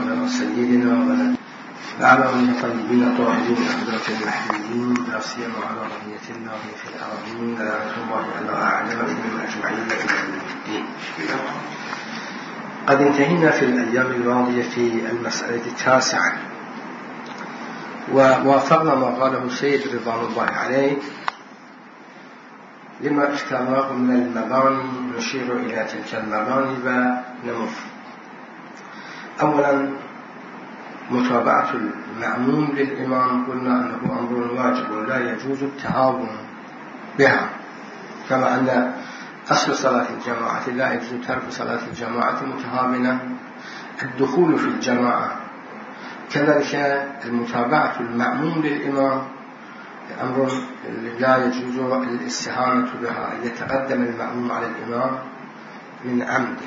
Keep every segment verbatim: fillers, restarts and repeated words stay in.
على سيدنا وعلى آله الطيبين الطاهرين حضرة المحمودين لا سيما وعلى رضية الله في الأرضين لعنة الله على أعدائهم أجمعين إلى يوم الدين. قد انتهينا في الأيام الماضية في المسألة التاسعة، ووافقنا ما قاله السيد رضوان الله عليه لما اختاره من المباني. نشير إلى تلك المباني ونمر. أولا متابعة المأموم للإمام، قلنا أنه أمر واجب لا يجوز التهاون بها، كما أن أصل صلاة الجماعة لا يجوز ترك صلاة الجماعة متهاونا الدخول في الجماعة. كذلك المتابعة المأموم للإمام أمر لا يجوز الاستهانة بها، أن يتقدم المأموم على الإمام من عمد.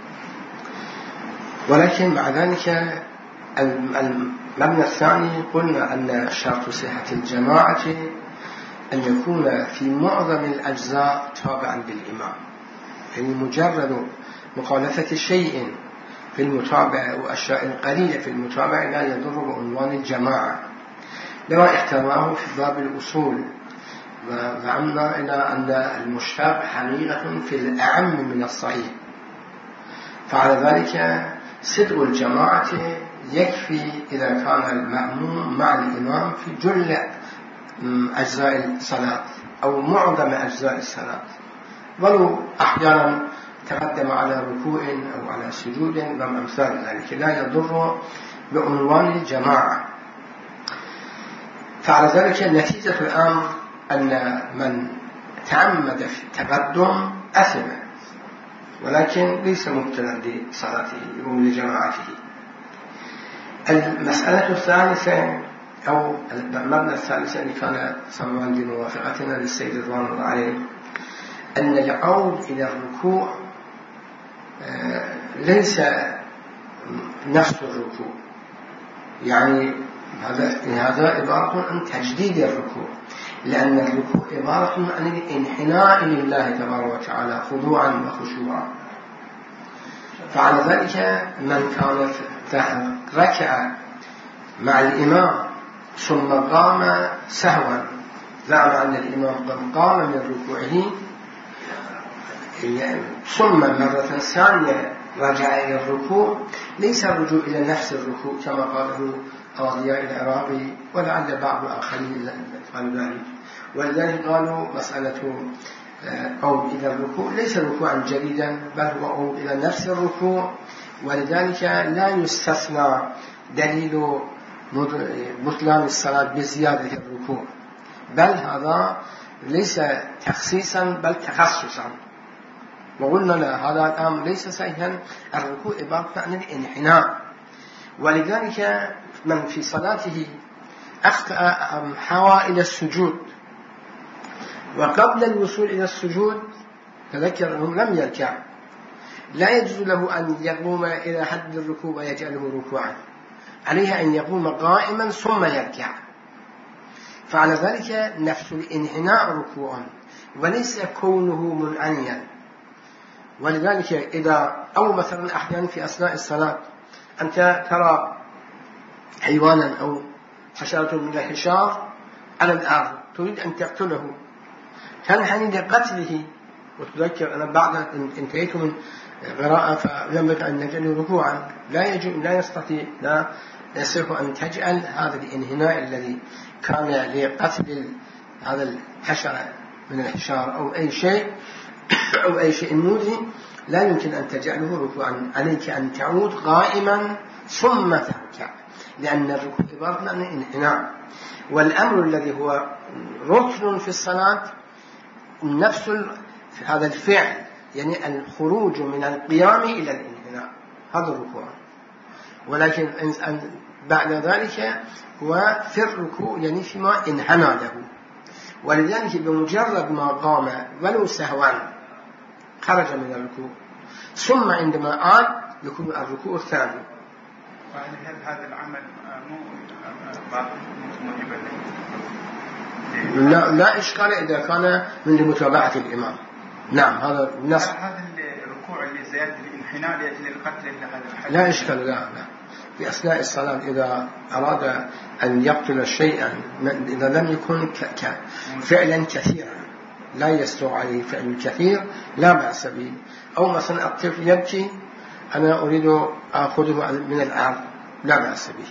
ولكن مع ذلك المبنى الثاني قلنا أن شرط صحة الجماعة أن يكون في معظم الأجزاء تابعا بالإمام، يعني مجرد مخالفة شيء في المتابعة وأشياء قليلة في المتابعة لا يضر بعنوان الجماعة. لما احتماه في باب الأصول وزعمنا إلى أن المشترك حقيقة في الأعم من الصحيح، فعلى ذلك صدق الجماعة يكفي إذا كان المأموم مع الإمام في جل أجزاء الصلاة أو معظم أجزاء الصلاة، ولو أحيانا تقدم على ركوع أو على سجود وأمثال ذلك لا يضر بعنوان الجماعة. فعلى ذلك نتيجة الأمر أن من تعمد في التقدم أثم، ولكن ليس مبتلا لصلاته ولجماعته. المسألة الثالثة أو المبنى الثالث اللي كان سببا لموافقتنا للسيد رضوان الله عليه أن العود إلى الركوع ليس نفس الركوع، يعني هذا هذا عبارة عن تجديد الركوع، لأن الركوع عبارة عن الانحناء لله تبارك وتعالى خضوعا وخشوعا. فعلى ذلك من كان ركع مع الإمام ثم قام سهوا زعم أن الإمام قد قام من ركوعه ثم مرة ثانية رجع إلى الركوع، ليس الرجوع إلى نفس الركوع كما قاله قاضي العراقي ولعل بعض الآخرين قالوا ذلك. ولذلك قالوا مسألة عود إلى الركوع ليس ركوعا جديدا، بل هو عود إلى نفس الركوع، ولذلك لا يستثنى دليل بطلان الصلاة بزيادة الركوع، بل هذا ليس تخصيصا بل تخصصا. وقلنا لا، هذا الأمر ليس صحيحا، الركوع عبارة عن الانحناء. ولذلك من في صلاته أخطأ حوى إلى السجود وقبل الوصول إلى السجود تذكر أنه لم يركع، لا يجوز له أن يقوم إلى حد الركوع ويجعله ركوعا، عليه أن يقوم قائما ثم يركع. فعلى ذلك نفس الانحناء ركوعا وليس كونه منعنيا. ولذلك إذا أو مثلا أحيانا في أثناء الصلاة أنت ترى حيوانا أو حشرة من الحشار على الأرض تريد أن تقتله، تنحني لقتله، وتذكر أنا بعد انتهيت من قراءة فلم أن نجعل ركوعا، لا يجب لا يستطيع لا يصح أن تجعل هذا الانحناء الذي كان لقتل هذا الحشرة من الحشار أو أي شيء أو أي شيء مؤذي، لا يمكن أن تجعله ركوعا، عليك أن تعود قائما ثم تركع، لأن الركوع عبارة عن الانحناء. والأمر الذي هو ركن في الصلاة نفس هذا الفعل، يعني الخروج من القيام إلى الانحناء، هذا الركوع. ولكن بعد ذلك هو في الركوع يعني فيما انحنى له، ولذلك بمجرد ما قام ولو سهوا خرج من الركوع، ثم عندما عاد يكون الركوع الثاني. وهل هذا العمل مو موجب لا, لا إشكال إذا كان من لمتابعة الإمام. نعم هذا النص. هذا الركوع اللي زيادة الانحناء لأجل القتل لا إشكال، لا لا في أثناء الصلاة إذا أراد أن يقتل شيئا إذا لم يكن فعلا كثيرا لا يستوى عليه فعل كثير لا بأس به. أو مثلا الطفل يبكي أنا أريد أخذه من الأرض لا بأس به،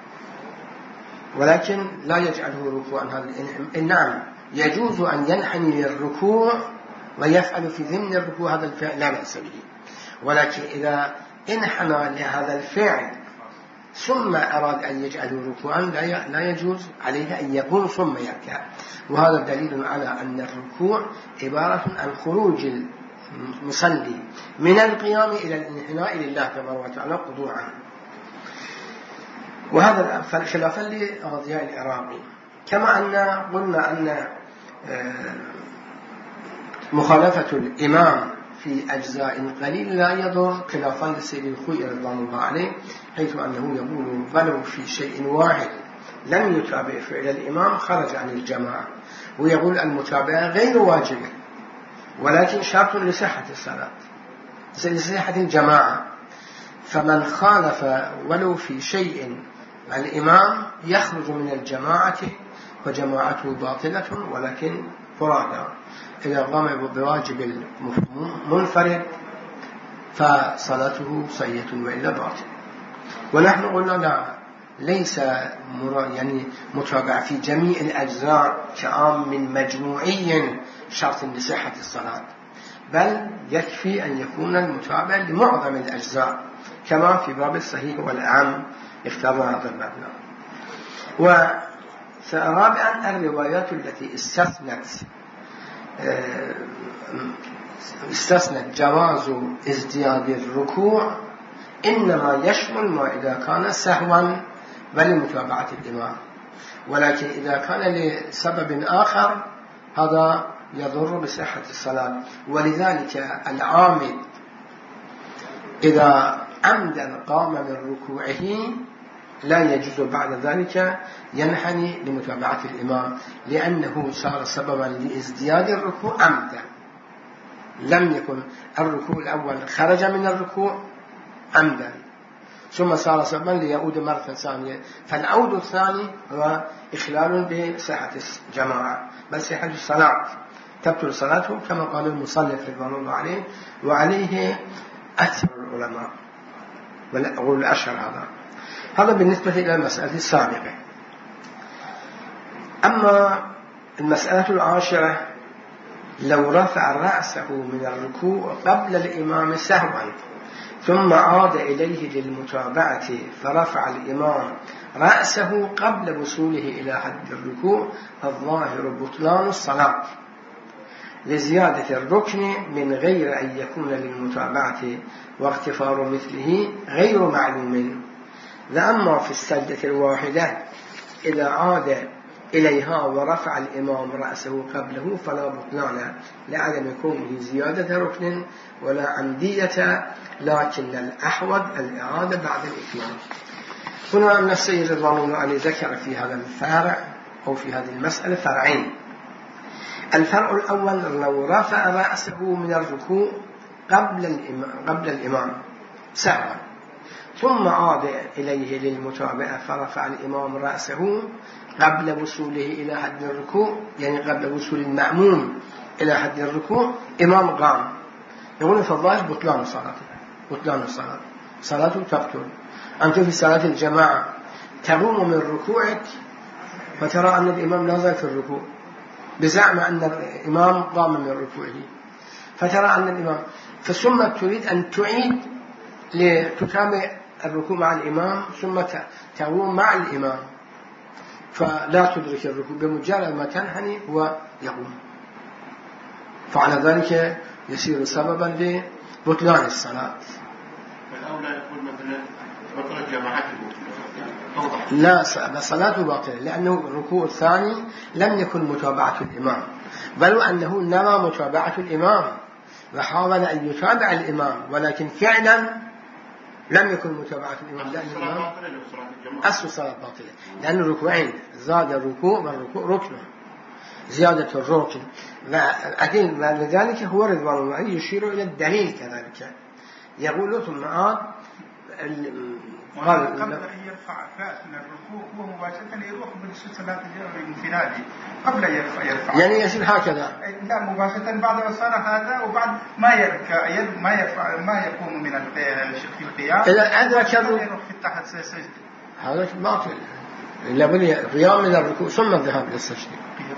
ولكن لا يجعله ركوعا. هذا نعم يجوز أن ينحني للركوع ويفعل في ضمن الركوع هذا الفعل لا بأس به، ولكن إذا انحنى لهذا الفعل ثم أراد أن يجعله ركوعا لا يجوز عليه أن يقوم ثم يركع. وهذا دليل على أن الركوع عبارة عن خروج المصلي من القيام إلى الانحناء لله تبارك وتعالى خضوعا. وهذا خلافا لأضياء العراقي. كما أن قلنا أن مخالفة الإمام في أجزاء قليل لا يضر، خلافا لسيد الخوئي رضوان الله عليه حيث أنه يقول ولو في شيء واحد لم يتابع فعل الإمام خرج عن الجماعة، ويقول المتابعة غير واجبة ولكن شرط لصحة الصلاة لصحة الجماعة. فمن خالف ولو في شيء الإمام يخرج من الجماعة فجماعته باطلة ولكن فرادى. إذا قام بواجب المنفرد فصلاته صحيحة وإلا باطل. ونحن قلنا لا ليس يعني متابع في جميع الأجزاء كعام من مجموعي شرط لصحة الصلاة، بل يكفي أن يكون المتابع لمعظم الأجزاء كما في باب الصحيح والأعم اخترنا هذا المبنى. ورابعا الروايات التي استثنت استثنت جواز ازدياد الركوع إنما يشمل ما إذا كان سهوا ولمتابعة الإمام، ولكن إذا كان لسبب آخر هذا يضر بصحة الصلاة. ولذلك العامد إذا عمدا قام من ركوعه لا يجوز بعد ذلك ينحني لمتابعة الإمام، لأنه صار سببا لازدياد الركوع عمدا. لم يكن الركوع الأول خرج من الركوع عمدا ثم صار سببا ليعود مرة ثانية، فالعود الثاني هو إخلال بصحة الجماعة بل صحة الصلاة، تبطل صلاته كما قال المصنف رضوان الله عليه، وعليه أكثر العلماء والأقول الأشهر. هذا هذا بالنسبة إلى المسألة السابقة. أما المسألة العاشرة لو رفع رأسه من الركوع قبل الإمام سهوا ثم عاد إليه للمتابعة فرفع الإمام رأسه قبل وصوله إلى حد الركوع فالظاهر بطلان الصلاة لزيادة الركن من غير أن يكون للمتابعة واغتفار مثله غير معلوم. لأما في السجدة الواحدة إذا عاد إليها ورفع الإمام رأسه قبله فلا بطلان لعدم كونه زيادة ركن ولا عمدية، لكن الأحوط الإعادة بعد الإتمام. هنا أن السيد رضوان الله عليه ذكر في هذا الفرع أو في هذه المسألة فرعين. الفرع الأول لو رفع رأسه من الركوع قبل الإمام, قبل الإمام سهوا ثم عاد إليه للمتابعة فرفع الإمام رأسه قبل وصوله إلى حد الركوع، يعني قبل وصول المأموم إلى حد الركوع إمام قام، يقول فالظاهر بطلان صلاته بطلان الصلاة صلاته تبطل. أنت في صلاة الجماعة تقوم من ركوعك فترى أن الإمام نازل في الركوع بزعم أن الإمام قام من ركوعه، فترى أن الإمام ثم تريد أن تعيد لتتابع الركوع مع الإمام ثم تقوم مع الإمام فلا تدرك الركوع، بمجرد ما تنحني هو يقوم، فعلى ذلك يصير سببا لبطلان الصلاة. فالأولى يكون مثلا بطلت جماعته لا صلاته باطلة لأنه الركوع الثاني لم يكن متابعة الإمام، بل أنه نرى متابعة الإمام وحاول أن يتابع الإمام ولكن فعلا لم يكن متابعة الإمام لأن الإمام أصل الصلاة باطلة لأن الركوعين زاد الركوع والركوع ركن زيادة الركن، ولذلك هو رضوان الله يشير إلى الدليل كذلك يقول ثم عاد قال قبل أن يرفع الرأس من الركوع هو مباشرة يروح بالصلاة الانفرادي قبل أن يرفع يرفع يعني يصير هكذا. لا مباشرة بعد ما صار هذا وبعد ما يركع ما يرفع ما يقوم من القيام إذا أدرك يروح في تحت سجدة. هذا باطل. لابد القيام من الركوع ثم الذهاب للسجدة.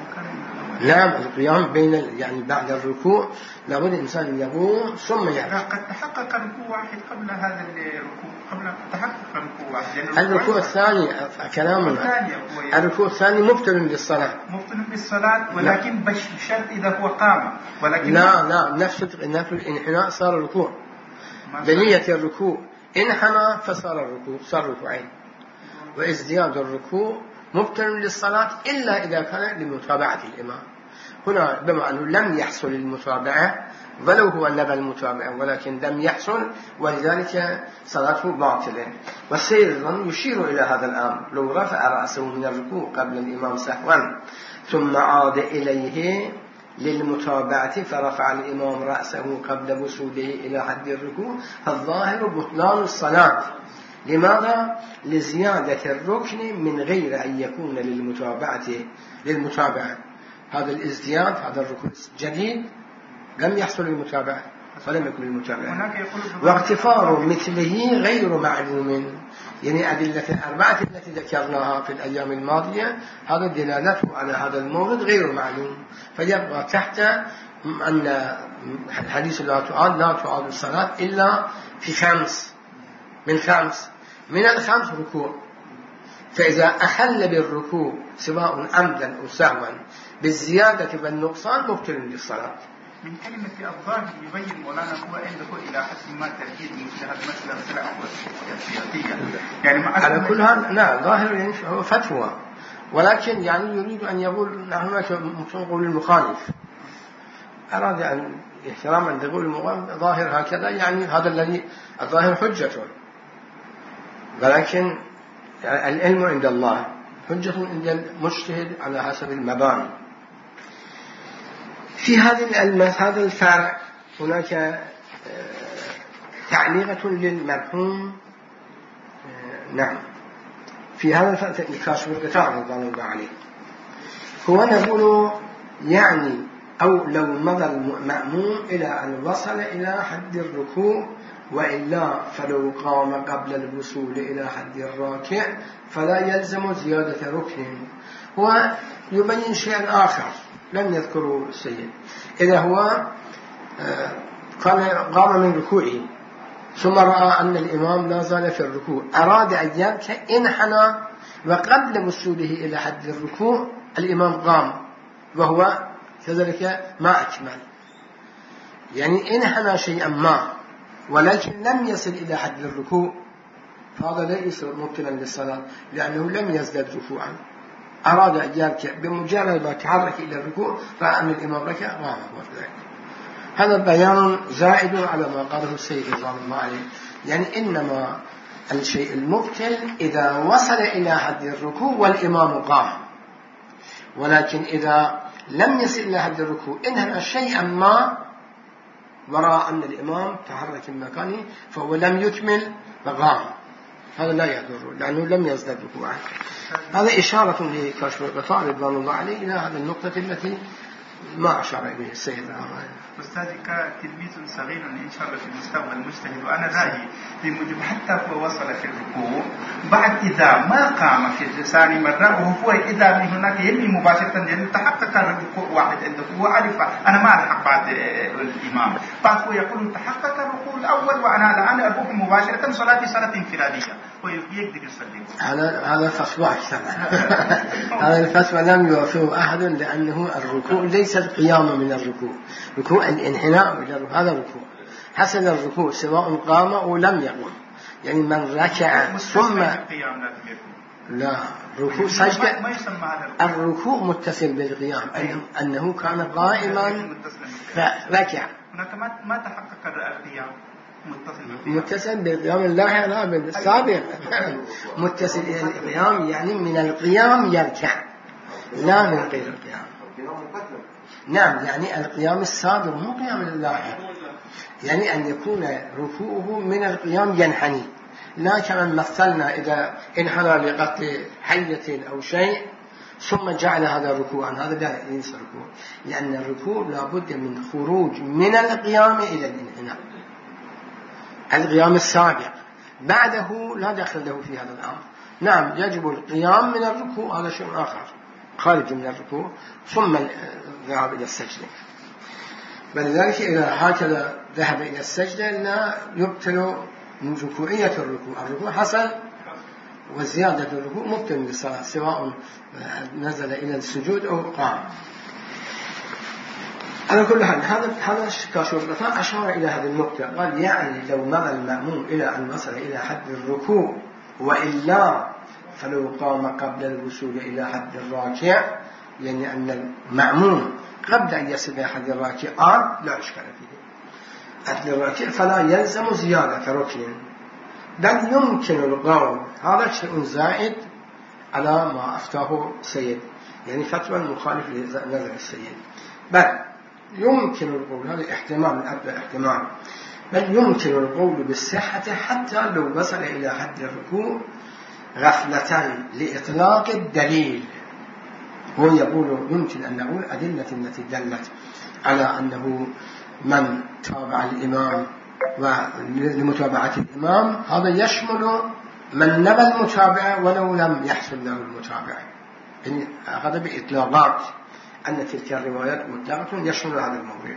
نعم القيام بين يعني بعد الركوع لابد الإنسان يقوم ثم يرفع. قد تحقق ركوع واحد قبل هذا الركوع قبل تحقق ركوع واحد. الركوع الثاني كلامنا الركوع الثاني مبطل للصلاة. مبطل للصلاة ولكن بشرط إذا هو قام. ولكن لا لا نفس نفس الانحناء صار الركوع. بنية الركوع انحنى فصار الركوع صار ركوعين. وازدياد الركوع مبطل للصلاة إلا إذا كان لمتابعة الإمام. هنا بما أنه لم يحصل المتابعة ولو هو نبى المتابعة ولكن لم يحصل ولذلك صلاته باطلة. والسيد الظن يشير إلى هذا الأمر لو رفع رأسه من الركوع قبل الإمام سهوا ثم عاد إليه للمتابعة فرفع الإمام رأسه قبل وصوله إلى حد الركوع فالظاهر بطلان الصلاة. لماذا؟ لزيادة الركن من غير أن يكون للمتابعة للمتابعة هذا الازدياد هذا الركن جديد لم يحصل المتابعة فلم يكن المتابعة. واغتفار مثله غير معلوم يعني أدلة الأربعة التي ذكرناها في الأيام الماضية هذا دلالته على هذا المورد غير معلوم فيبقى تحت أن الحديث لا تعاد لا تعاد الصلاة إلا في خمس من خمس من الخمس ركوع. فإذا أحل بالركوع سواء عمدا أو سهوا بالزيادة والنقصان مبطل للصلاة. من كلمة الظاهر يبين مولانا هو عنده إلى حد ما تركيز مثل هذا المسألة سياسية يعني على كل هذا لا ظاهر يعني هو فتوى ولكن يعني يريد أن يقول هناك مقول المخالف أراد أن احتراما تقول المخالف ظاهر هكذا يعني هذا الذي الظاهر حجته ولكن العلم عند الله حجة عند المجتهد على حسب المباني. في هذه المس هذا الفرع هناك تعليقة للمرحوم نعم في هذا الفرع الكاشف القطاع رضوان الله عليه هو نقول يعني أو لو مضى المأموم إلى أن وصل إلى حد الركوع وإلا فلو قام قبل الوصول إلى حد الراكع فلا يلزم زيادة ركن. ويبين شيئا آخر لم يذكره السيد إذا هو قام من ركوعه ثم رأى أن الإمام لا زال في الركوع أراد أن يركع انحنى وقبل وصوله إلى حد الركوع الإمام قام وهو كذلك ما أكمل يعني انحنى شيئا ما ولكن لم يصل إلى حد الركوع فهذا ليس مبطلا للصلاة لأنه لم يزدد ركوعا أراد أن يركع بمجرد ما تحرك إلى الركوع فأن الإمام ركع قام وذلك. هذا بيان زائد على ما قاله السيد رضوان الله عليه يعني إنما الشيء المبطل إذا وصل إلى حد الركوع والإمام قام ولكن إذا لم يصل إلى حد الركوع إنها شيئا ما وراء أن الإمام تحرك من مكانه فهو لم يكمل فقام هذا لا يضر لأنه لم يزدد ركوعا. هذا إشارة لكاشف القطاع رضوان الله عليه إلى هذه النقطة التي ما أشار إليه السيد الأمام. أستاذي كتلميذ صغير إن شاء الله في المستقبل المجتهد وأنا رأيي بموجب حتى هو وصل في الركوع بعد إذا ما قام في ثاني مرة وهو إذا من هناك يلي مباشرة لأنه تحقق الركوع واحد عنده هو عرف أنا ما ألحق بعد الإمام بعد هو يقول تحقق الركوع الأول وأنا الآن أروح مباشرة صلاتي صلاة انفرادية ويقدر يصلي. هذا هذا فتوى أكثر. هذا الفتوى لم يوافقه أحد لأنه الركوع ليس القيام من الركوع ركوع الانحناء هذا الركوع حسن الركوع سواء قام أو لم يقم يعني من ركع ثم لا ركوع سجدة الركوع متصل بالقيام أنه كان قائما فركع هناك ما تحقق القيام متصل بالقيام الله لا بالسابق متصل إلى القيام يعني من القيام يركع لا من غير القيام. نعم يعني القيام السابق مو قيام الله يعني أن يكون ركوعه من القيام ينحني لا كما مثلنا إذا انحنى لقتل حية أو شيء ثم جعل هذا ركوعا، هذا لا ينسى ركوع، لأن الركوع لابد من خروج من القيام إلى الانحناء، القيام السابق بعده لا دخل له في هذا الأمر. نعم يجب القيام من الركوع، هذا شيء آخر خارج من الركوع، ثم الذهاب إلى السجدة. فلذلك إذا هكذا ذهب إلى السجدة لا يبطل من ركوعية الركوع، الركوع حصل وزيادة الركوع مبطل للصلاة سواء نزل إلى السجود أو قام. على كل حال هذا هذا كاشورطان أشار إلى هذه النقطة، قال يعني لو مضى المأموم إلى أن وصل إلى حد الركوع وإلا فلو قام قبل الوصول إلى حد الراكع، يعني أن المأموم قبل أن يصل إلى حد الراكع آه لا إشكال فيه حد الراكع فلا يلزم زيادة ركن، بل يمكن القول هذا شيء زائد على ما أفتاه السيد، يعني فتوى المخالف لنظر السيد، بل يمكن القول، هذا احتمال من أكبر احتمال، بل يمكن القول بالصحة حتى لو وصل إلى حد الركوع غفلة لإطلاق الدليل. هو يقول يمكن أن نقول أدلة التي دلت على أنه من تابع الإمام ولمتابعة الإمام هذا يشمل من نبى المتابعة ولو لم يحصل له المتابعة، يعني هذا بإطلاقات أن تلك الروايات مطلقة يشمل هذا الموضوع.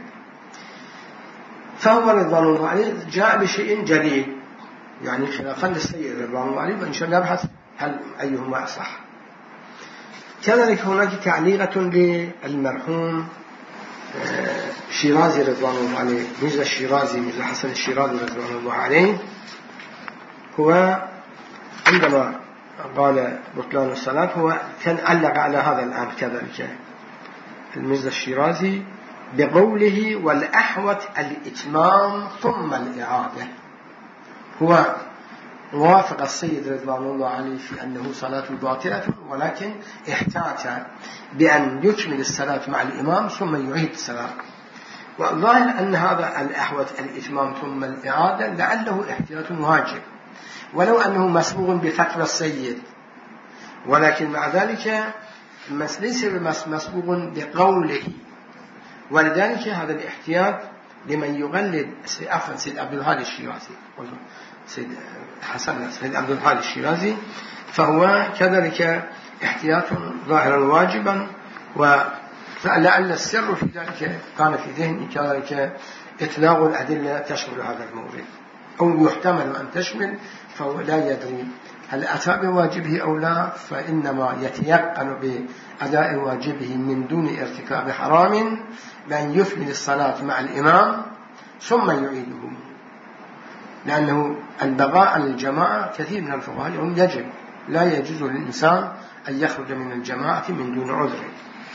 فهو رضوان الله عليه جاء بشيء جديد، يعني خلافا للسيد رضوان الله عليه، وإن شاء الله نبحث هل أيهما أصح. كذلك هناك تعليقة للمرحوم شيرازي رضوان الله عليه، ميرزا الشيرازي ميرزا حسن الشيرازي رضوان الله عليه، هو عندما قال بطلان الصلاة هو كان علق على هذا الآن كذلك الميرزا الشيرازي بقوله والأحوط الإتمام ثم الإعادة. هو وافق السيد رضوان الله عليه في أنه صلاة باطلة، ولكن احتاج بأن يكمل الصلاة مع الإمام ثم يعيد الصلاة، والظاهر أن هذا الأحوط الإتمام ثم الإعادة لعله احتياط واجب ولو أنه مسبوق بفتوى السيد، ولكن مع ذلك ليس مسبوق بقوله، ولذلك هذا الاحتياط لمن يغلب عفوا سيد عبد الهادي الشيرازي سيد حسن سيد عبد الهادي الشيرازي، فهو كذلك احتياط ظاهرا واجبا، ولعل السر في ذلك كان في ذهني كذلك إطلاق الأدلة تشمل هذا الموضوع، أو يحتمل أن تشمل، فهو لا يدري هل أتى بواجبه أو لا، فإنما يتيقن بأداء واجبه من دون ارتكاب حرام بأن يفعل الصلاة مع الإمام ثم يعيده، لأنه البقاء على الجماعة كثير من الفقهاء يقول يجب، لا يجوز للإنسان أن يخرج من الجماعة من دون عذر،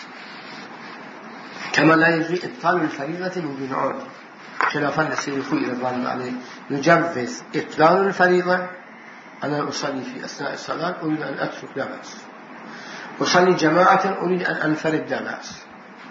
كما لا يجوز إبطال الفريضة من دون عذر، خلافا للسيد خوي رضوان الله عليه يجوز إبطال الفريضة، أنا أصلي في أثناء الصلاة أريد أن أترك لا بأس، أصلي جماعة أريد أن أنفرد لا بأس.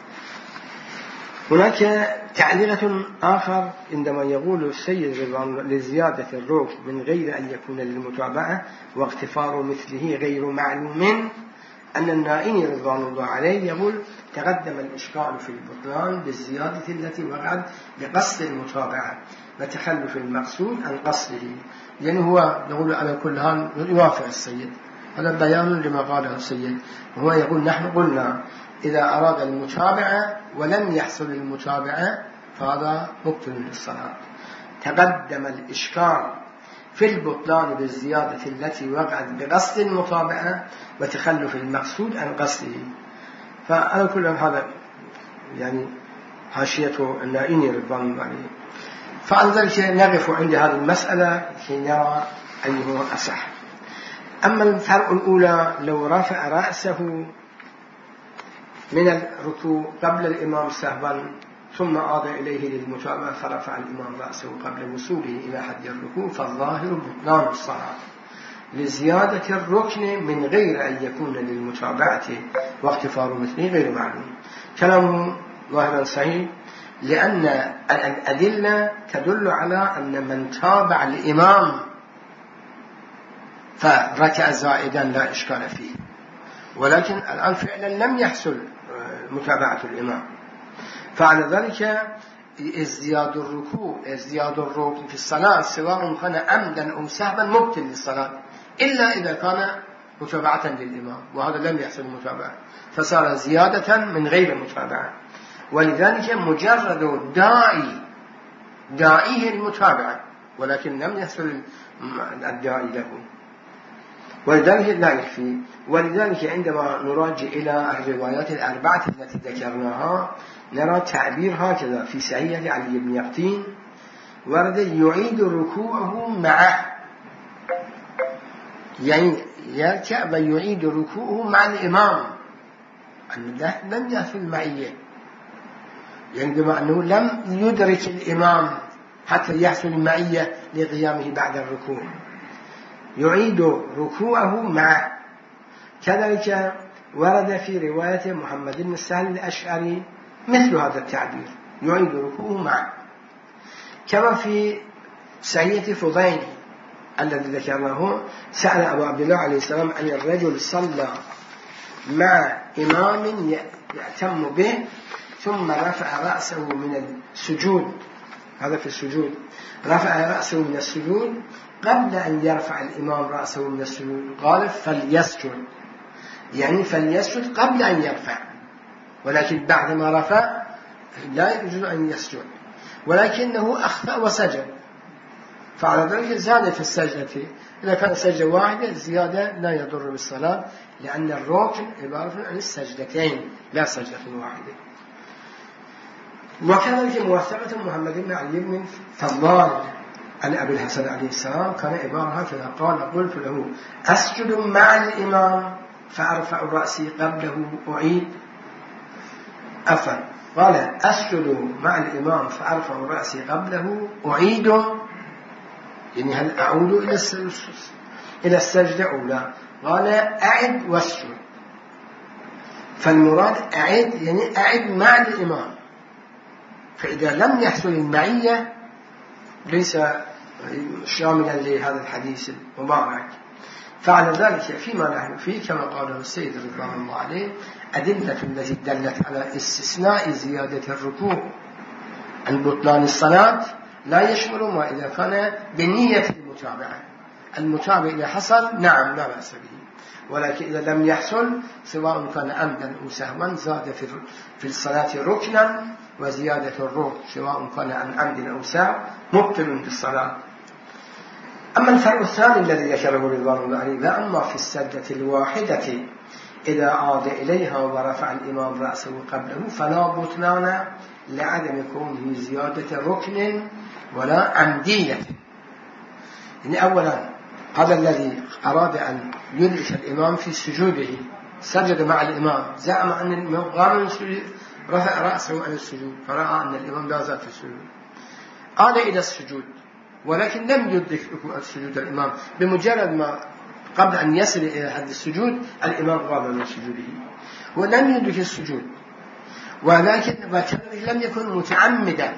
هناك تعليقة آخر عندما يقول السيد رضوان لزيادة الركن من غير أن يكون للمتابعة واغتفار مثله غير معلوم، أن النائي رضوان الله عليه يقول تقدم الإشكال في البطلان بالزيادة التي وقعت بقصد المتابعة وتخلف المقصود عن قصده، يعني هو يقول على كل حال يوافق السيد، هذا بيان لما قاله السيد، وهو يقول نحن قلنا إذا أراد المتابعة ولم يحصل المتابعة فهذا مبطل للصلاة. تقدم الإشكال في البطلان بالزيادة التي وقعت بقصد المتابعة وتخلف المقصود عن قصده، فأنا كل هذا يعني حاشيته النائي رضوان الله عليه. فعن ذلك نقف عند هذه المسألة كي نرى أنه أصح. أما الفرق الأولى لو رفع رأسه من الركوع قبل الإمام سهوا ثم عاد إليه للمتابعة فرفع الإمام رأسه قبل وصوله إلى حد الركوع فالظاهر بطلان الصلاة لزيادة الركن من غير أن يكون للمتابعة واغتفار مثله غير معلوم. كلامه ظاهرا صحيح، لأن الأدلة تدل على أن من تابع الإمام فركع زائدا لا إشكال فيه. ولكن الآن فعلا لم يحصل متابعة الإمام، فعلى ذلك ازدياد الركوع ازدياد الركوع في الصلاة سواء كان عمدا أو سهوا مبطل للصلاة، إلا إذا كان متابعة للإمام، وهذا لم يحصل متابعة فصار زيادة من غير متابعة. ولذلك مجرد داعي داعيه المتابعة، ولكن لم يحصل الداعي له، ولذلك لا يكفي. ولذلك عندما نراجع إلى الروايات الأربعة التي ذكرناها نرى تعبير هكذا في صحيح علي بن يقطين: ورد يعيد ركوعه معه، يعني يركع ويعيد ركوعه مع الإمام، أنه لم يحصل معية، يعني بما أنه لم يدرك الإمام حتى يحصل المعية لقيامه بعد الركوع، يعيد ركوعه معه. كذلك ورد في رواية محمد بن سهل الأشعري مثل هذا التعبير، يعيد ركوعه معه. كما في سعية فضيل الذي ذكرناه، سأل أبو عبد الله عليه السلام أن الرجل صلى مع إمام يأتم به ثم رفع رأسه من السجود، هذا في السجود، رفع رأسه من السجود قبل أن يرفع الإمام رأسه من السجود، قال فليسجد، يعني فليسجد قبل أن يرفع، ولكن بعدما رفع لا يجوز أن يسجد، ولكنه أخطأ وسجد، فعلى ذلك زاد في السجدة. إذا كان سجدة واحدة زيادة لا يضر بالصلاة، لأن الركن عبارة عن السجدتين لا سجدة واحدة. وكذلك موثقة محمد بن علي بن فضال عن أبي الحسن عليه السلام كان عبارة هكذا: قال قلت له أسجد مع الإمام فأرفع رأسي قبله أعيد أفر، قال أسجد مع الإمام فأرفع رأسي قبله أعيد، يعني هل أعود إلى إلى السجدة أو لا؟ قال أعد واسجد، فالمراد أعد يعني أعد مع الإمام، فإذا لم يحصل المعية ليس شاملا لهذا الحديث المبارك. فعلى ذلك فيما نحن فيه كما قاله السيد رضوان الله عليه أدلة التي دلت على استثناء زيادة الركوع عن بطلان الصلاة لا يشمل ما إذا كان بنية المتابعة. المتابع إذا حصل نعم لا بأس به، ولكن إذا لم يحصل سواء كان عمدا أو سهوا زاد في الصلاة ركنا، وزيادة الركن سواء كان عن عمد أو سهو مبطل في الصلاة. أما الفرق الثاني الذي ذكره رضوان الله عليه: وأما في السجدة الواحدة إذا عاد إليها ورفع الإمام رأسه قبله فلا بطلان لعدم كونه زيادة ركن ولا عمدية. يعني أولا هذا الذي أراد أن يدرك الإمام في سجوده سجد مع الإمام، زعم أن الإمام قام من السجود رفع رأسه عن السجود فرأى أن الإمام لا زال في السجود، عاد إلى السجود ولكن لم يدرك السجود الإمام، بمجرد ما قبل أن يصل إلى حد السجود الإمام قام من سجوده ولم يدرك السجود، ولكن لم يكن متعمدا،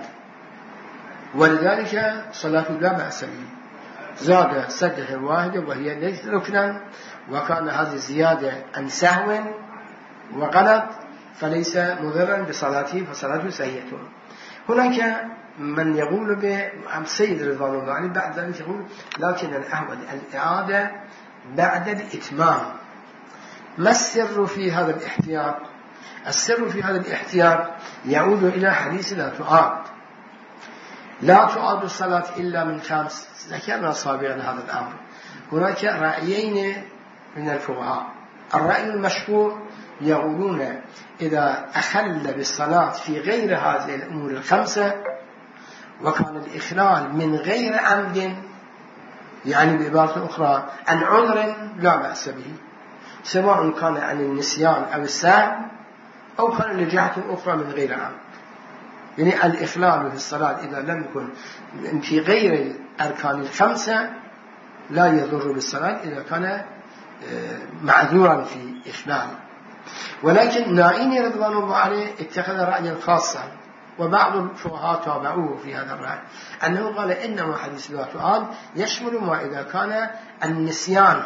ولذلك صلاة لا بأس به، زاد سجدة واحدة وهي ليست ركنا، وكان هذه زيادة عن سهو وغلط فليس مضرا بصلاته فصلاته صحيحة. هناك من يقول بالسيد رضوان الله عليه بعد ذلك يقول لكن الأحوال الإعادة بعد الإتمام. ما السر في هذا الاحتياط؟ السر في هذا الاحتياط يعود إلى حديث لا تعاد لا تعاد الصلاة إلا من خمس، ذكرنا سابقا هذا الأمر. هناك رأيين من الفقهاء، الرأي المشهور يقولون إذا أخل بالصلاة في غير هذه الأمور الخمسة وكان الإخلال من غير عمد، يعني بعبارة أخرى عن عذر لا بأس به، سواء كان عن النسيان أو السهو أو كان لجهة أخرى من غير عمد. يعني الإخلال في الصلاة إذا لم يكن في غير الأركان الخمسة لا يضر بالصلاة إذا كان معذورا في إخلال. ولكن نائين رضوان الله عليه اتخذ رأيا خاصا وبعض الفقهاء تابعوه في هذا الرأي، أنه قال إنما حديث لا تعاد يشمل ما إذا كان النسيان،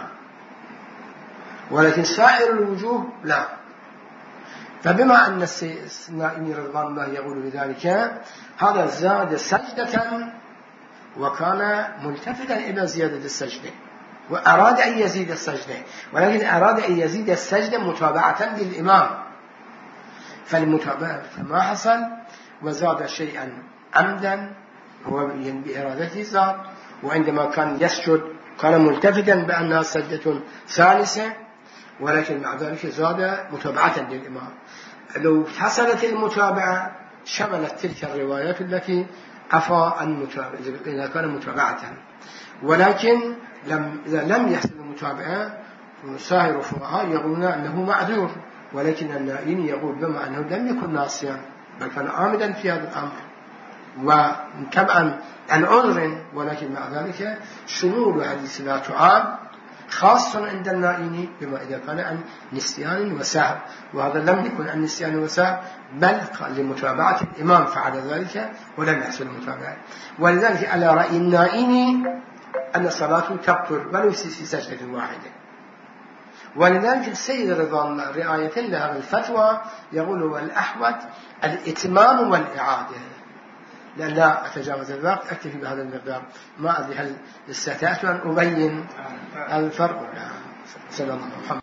ولكن سائر الوجوه لا. فبما أن النائمي رضوان الله يقول بذلك، هذا زاد سجدة وكان ملتفتا إلى زيادة السجدة وأراد أن يزيد السجدة، ولكن أراد أن يزيد السجدة متابعة للإمام، فالمتابعة فما حصل وزاد شيئا عمدا هو بإرادته زاد، وعندما كان يسجد كان ملتفتا بأنها سجدة ثالثة، ولكن مع ذلك زاد متابعة للإمام. لو حصلت المتابعة شملت تلك الروايات التي عفى عن إذا كان متابعة، ولكن لم إذا لم يحصل المتابعة سائر الفقهاء يقولون أنه معذور، ولكن النائمي يقول بما أنه لم يكن ناسيا بل كان عامدا في هذا الأمر وطبعا عن عذر، ولكن مع ذلك شمول حديث لا تعاد خاص عند النائمي بما إذا كان عن نسيان وسهو، وهذا لم يكن عن نسيان وسهو بل لمتابعة الإمام فعل ذلك ولم يحصل المتابعة. ولذلك على رأي النائمي أن الصلاة تبطل ولو في سجدة واحدة. ولذلك السيد رضوان الله رعاية له الفتوى يقول والأحوط الإتمام والإعادة. لأن لا أتجاوز الوقت، أكتفي بهذا المقدار. ما أدري هل استطعت أن أبين الفرق؟ صلى الله عليه وسلم.